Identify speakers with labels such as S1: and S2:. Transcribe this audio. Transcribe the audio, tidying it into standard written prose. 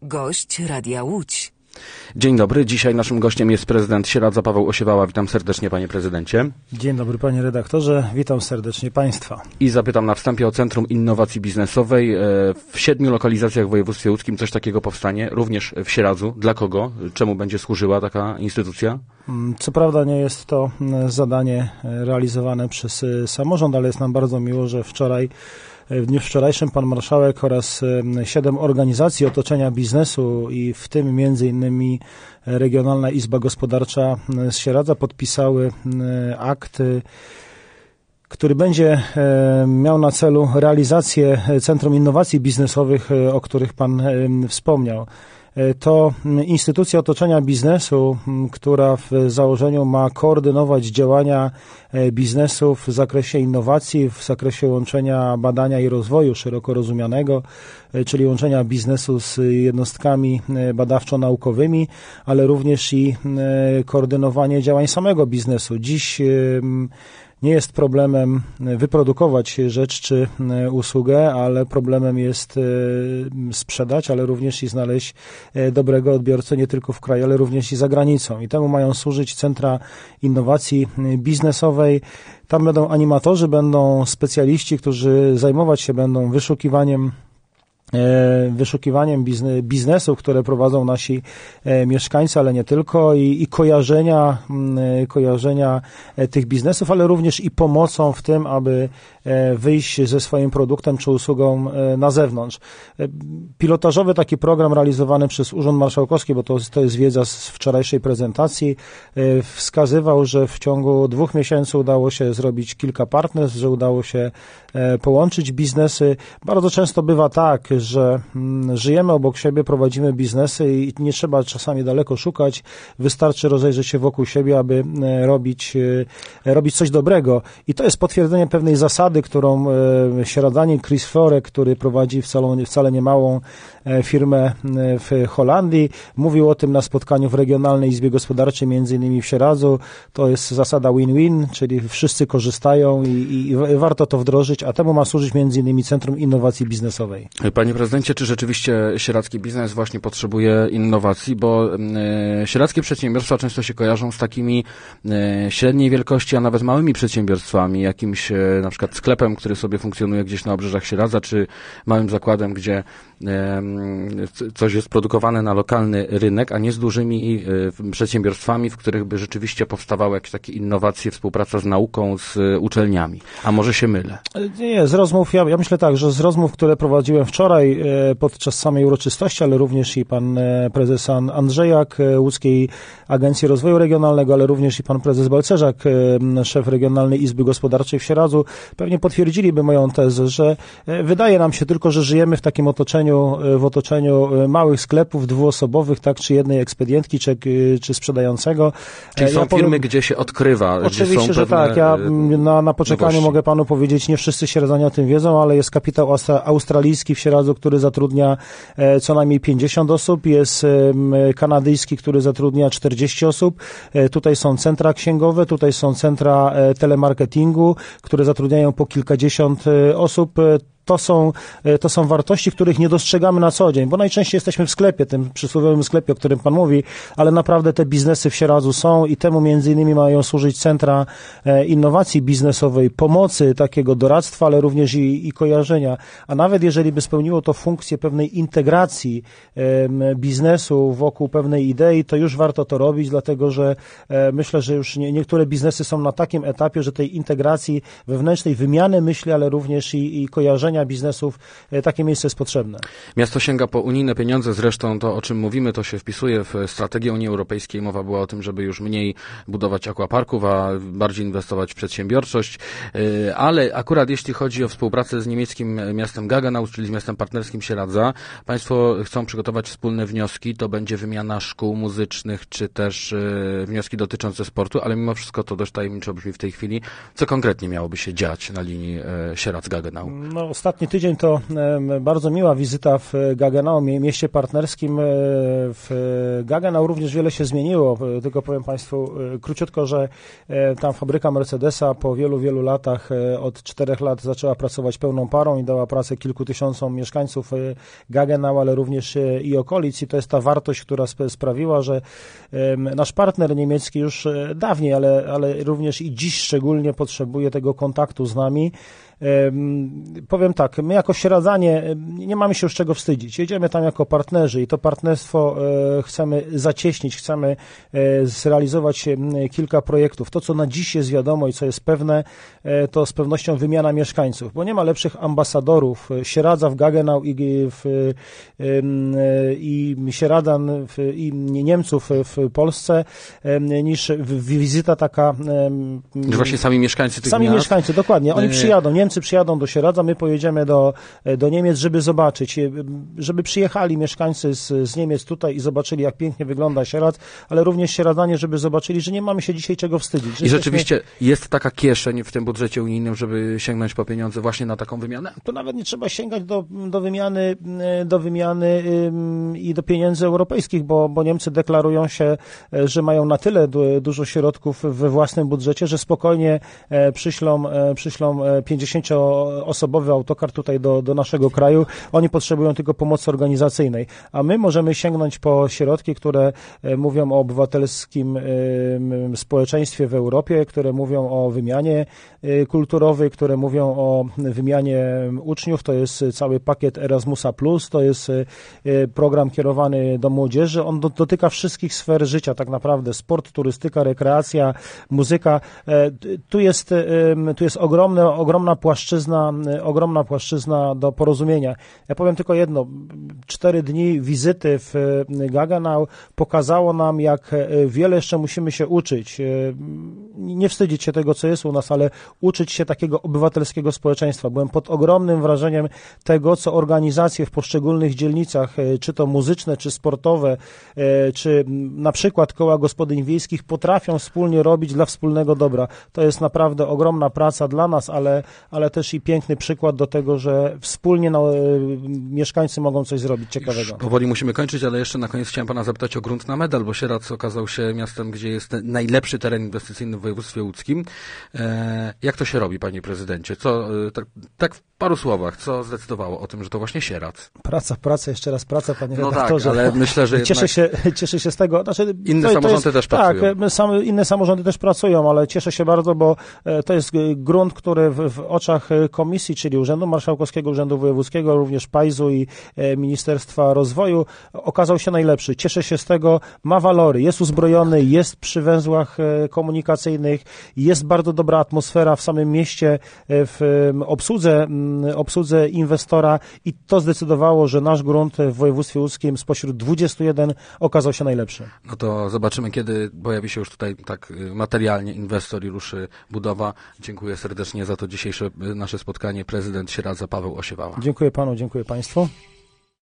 S1: Gość Radia Łódź.
S2: Dzień dobry. Dzisiaj naszym gościem jest prezydent Sieradza Paweł Osiewała. Witam serdecznie, panie prezydencie.
S3: Dzień dobry, panie redaktorze. Witam serdecznie państwa.
S2: I zapytam na wstępie o Centrum Innowacji Biznesowej. W 7 lokalizacjach w województwie łódzkim coś takiego powstanie, również w Sieradzu. Dla kogo? Czemu będzie służyła taka instytucja?
S3: Co prawda nie jest to zadanie realizowane przez samorząd, ale jest nam bardzo miło, że w dniu wczorajszym pan marszałek oraz 7 organizacji otoczenia biznesu i w tym między innymi Regionalna Izba Gospodarcza z Sieradza podpisały akt, który będzie miał na celu realizację Centrum Innowacji Biznesowych, o których pan wspomniał. To instytucja otoczenia biznesu, która w założeniu ma koordynować działania biznesów w zakresie innowacji, w zakresie łączenia badania i rozwoju szeroko rozumianego, czyli łączenia biznesu z jednostkami badawczo-naukowymi, ale również i koordynowanie działań samego biznesu. Dziś nie jest problemem wyprodukować rzecz czy usługę, ale problemem jest sprzedać, ale również i znaleźć dobrego odbiorcę nie tylko w kraju, ale również i za granicą. I temu mają służyć centra innowacji biznesowej. Tam będą animatorzy, będą specjaliści, którzy zajmować się będą wyszukiwaniem biznesów, które prowadzą nasi mieszkańcy, ale nie tylko, i kojarzenia tych biznesów, ale również i pomocą w tym, aby wyjść ze swoim produktem czy usługą na zewnątrz. Pilotażowy taki program realizowany przez Urząd Marszałkowski, bo to jest wiedza z wczorajszej prezentacji, wskazywał, że w ciągu 2 miesięcy udało się zrobić kilka partnerstw, że udało się połączyć biznesy. Bardzo często bywa tak, że żyjemy obok siebie, prowadzimy biznesy i nie trzeba czasami daleko szukać. Wystarczy rozejrzeć się wokół siebie, aby robić coś dobrego. I to jest potwierdzenie pewnej zasady, którą sieradzanin Chris Florek, który prowadzi wcale niemałą firmę w Holandii, mówił o tym na spotkaniu w Regionalnej Izbie Gospodarczej, między innymi w Sieradzu. To jest zasada win-win, czyli wszyscy korzystają i warto to wdrożyć, a temu ma służyć między innymi Centrum Innowacji Biznesowej.
S2: Panie prezydencie, czy rzeczywiście sieradzki biznes właśnie potrzebuje innowacji, bo sieradzkie przedsiębiorstwa często się kojarzą z takimi średniej wielkości, a nawet małymi przedsiębiorstwami, jakimś na przykład sklepem, który sobie funkcjonuje gdzieś na obrzeżach Sieradza, czy małym zakładem, gdzie coś jest produkowane na lokalny rynek, a nie z dużymi przedsiębiorstwami, w których by rzeczywiście powstawały jakieś takie innowacje, współpraca z nauką, z uczelniami. A może się mylę?
S3: Nie, z rozmów, ja myślę tak, że z rozmów, które prowadziłem wczoraj podczas samej uroczystości, ale również i pan prezes Andrzejak Łódzkiej Agencji Rozwoju Regionalnego, ale również i pan prezes Balcerzak, szef Regionalnej Izby Gospodarczej w Sieradzu, pewnie potwierdziliby moją tezę, że wydaje nam się tylko, że żyjemy w takim w otoczeniu małych sklepów dwuosobowych, tak, czy jednej ekspedientki, czy sprzedającego.
S2: Czyli są firmy, gdzie się odkrywa.
S3: Oczywiście,
S2: gdzie są
S3: że tak. Ja na poczekaniu
S2: nowości.
S3: mogę panu powiedzieć, nie wszyscy sieradzanie o tym wiedzą, ale jest kapitał australijski w Sieradzu, który zatrudnia co najmniej 50 osób. Jest kanadyjski, który zatrudnia 40 osób. Tutaj są centra księgowe, tutaj są centra telemarketingu, które zatrudniają po kilkadziesiąt osób. To są wartości, których nie dostrzegamy na co dzień, bo najczęściej jesteśmy w sklepie, tym przysłowiowym sklepie, o którym pan mówi, ale naprawdę te biznesy w Sieradzu są i temu między innymi mają służyć centra innowacji biznesowej, pomocy, takiego doradztwa, ale również i kojarzenia. A nawet jeżeli by spełniło to funkcję pewnej integracji biznesu wokół pewnej idei, to już warto to robić, dlatego że myślę, że już niektóre biznesy są na takim etapie, że tej integracji wewnętrznej, wymiany myśli, ale również i kojarzenia biznesów, takie miejsce jest potrzebne.
S2: Miasto sięga po unijne pieniądze, zresztą to, o czym mówimy, to się wpisuje w strategię Unii Europejskiej. Mowa była o tym, żeby już mniej budować aquaparków, a bardziej inwestować w przedsiębiorczość, ale akurat jeśli chodzi o współpracę z niemieckim miastem Gaggenau, czyli z miastem partnerskim Sieradza, państwo chcą przygotować wspólne wnioski, to będzie wymiana szkół muzycznych, czy też wnioski dotyczące sportu, ale mimo wszystko to dość tajemniczo brzmi w tej chwili. Co konkretnie miałoby się dziać na linii Sieradz-Gaggenau?
S3: No, ostatni tydzień to bardzo miła wizyta w Gaggenau, mieście partnerskim. W Gaggenau również wiele się zmieniło, tylko powiem Państwu króciutko, że tam fabryka Mercedesa po wielu, wielu latach, od 4 lat zaczęła pracować pełną parą i dała pracę kilku tysiącom mieszkańców Gaggenau, ale również i okolic, i to jest ta wartość, która sprawiła, że nasz partner niemiecki już dawniej, ale również i dziś szczególnie potrzebuje tego kontaktu z nami. Powiem tak, my jako Sieradzanie nie mamy się już czego wstydzić. Jedziemy tam jako partnerzy i to partnerstwo chcemy zacieśnić, chcemy zrealizować kilka projektów. To, co na dziś jest wiadomo i co jest pewne, to z pewnością wymiana mieszkańców, bo nie ma lepszych ambasadorów Sieradza w Gaggenau i Sieradan i Niemców w Polsce niż wizyta taka.
S2: Właśnie sami mieszkańcy tych
S3: Sami
S2: miast.
S3: mieszkańcy, dokładnie. Oni przyjadą, Niemcy przyjadą do Sieradza, my pojedziemy do Niemiec, żeby zobaczyć, żeby przyjechali mieszkańcy z Niemiec tutaj i zobaczyli, jak pięknie wygląda Sieradz, ale również Sieradzanie, żeby zobaczyli, że nie mamy się dzisiaj czego wstydzić.
S2: I rzeczywiście jest taka kieszeń w tym budżecie unijnym, żeby sięgnąć po pieniądze właśnie na taką wymianę?
S3: To nawet nie trzeba sięgać do wymiany i do pieniędzy europejskich, bo Niemcy deklarują się, że mają na tyle dużo środków we własnym budżecie, że spokojnie przyślą 50-osobowy autokar tutaj do naszego kraju. Oni potrzebują tylko pomocy organizacyjnej, a my możemy sięgnąć po środki, które mówią o obywatelskim społeczeństwie w Europie, które mówią o wymianie kulturowej, które mówią o wymianie uczniów. To jest cały pakiet Erasmusa+, to jest program kierowany do młodzieży. On dotyka wszystkich sfer życia tak naprawdę. Sport, turystyka, rekreacja, muzyka. Tu jest ogromna płaszczyzna do porozumienia. Ja powiem tylko jedno. 4 dni wizyty w Gaggenau pokazało nam, jak wiele jeszcze musimy się uczyć. Nie wstydzić się tego, co jest u nas, ale uczyć się takiego obywatelskiego społeczeństwa. Byłem pod ogromnym wrażeniem tego, co organizacje w poszczególnych dzielnicach, czy to muzyczne, czy sportowe, czy na przykład koła gospodyń wiejskich potrafią wspólnie robić dla wspólnego dobra. To jest naprawdę ogromna praca dla nas, ale też i piękny przykład do tego, że wspólnie mieszkańcy mogą coś zrobić ciekawego.
S2: Już powoli musimy kończyć, ale jeszcze na koniec chciałem pana zapytać o grunt na medal, bo Sieradz okazał się miastem, gdzie jest najlepszy teren inwestycyjny w województwie łódzkim. Jak to się robi, panie prezydencie? Co, tak w paru słowach, co zdecydowało o tym, że to właśnie Sieradz?
S3: Praca, jeszcze raz praca, panie
S2: redaktorze.
S3: redaktorze.
S2: Tak, ale myślę, że
S3: Cieszę się z tego. Znaczy,
S2: inne samorządy też pracują.
S3: Tak, inne samorządy też pracują, ale cieszę się bardzo, bo to jest grunt, który w oczach komisji, czyli Urzędu Marszałkowskiego, Urzędu Wojewódzkiego, również PAiZ-u i Ministerstwa Rozwoju, okazał się najlepszy. Cieszę się z tego, ma walory, jest uzbrojony, jest przy węzłach komunikacyjnych, jest bardzo dobra atmosfera w samym mieście, w obsłudze inwestora i to zdecydowało, że nasz grunt w województwie łódzkim spośród 21 okazał się najlepszy.
S2: No to zobaczymy, kiedy pojawi się już tutaj tak materialnie inwestor i ruszy budowa. Dziękuję serdecznie za to dzisiejsze nasze spotkanie. Prezydent Sieradza Paweł Osiewała.
S3: Dziękuję panu, dziękuję państwu.